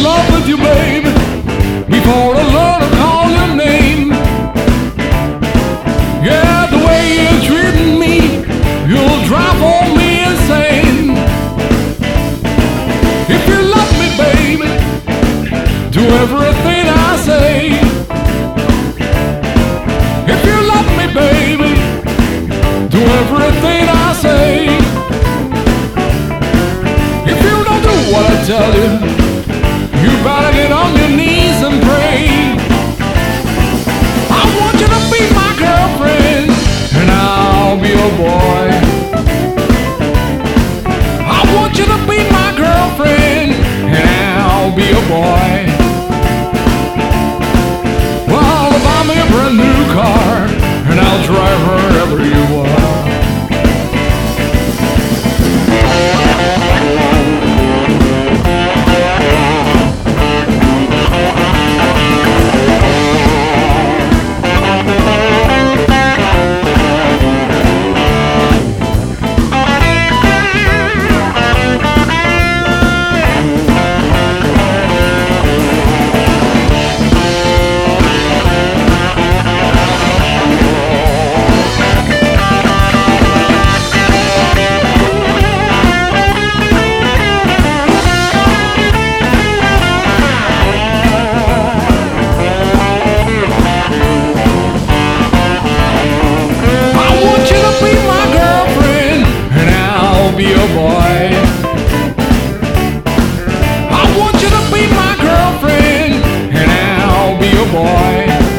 love with you, baby, before I learn to call your name. Yeah, the way you're treating me, you'll drive on me insane. If you love me, baby, do everything I say. If you love me, baby, do everything I say. If you don't do what I tell you, you better get on your knees and pray. I want you to be my girlfriend, and I'll be your boy. I want you to be my girlfriend, and I'll be your boy. Well, buy me a brand new car, and I'll drive wherever you are. Be your boy. I want you to be my girlfriend, and I'll be your boy.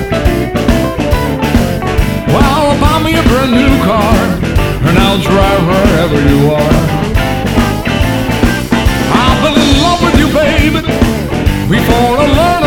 Well, I'll buy me a brand new car, and I'll drive wherever you are. I've been in love with you, baby, before I learn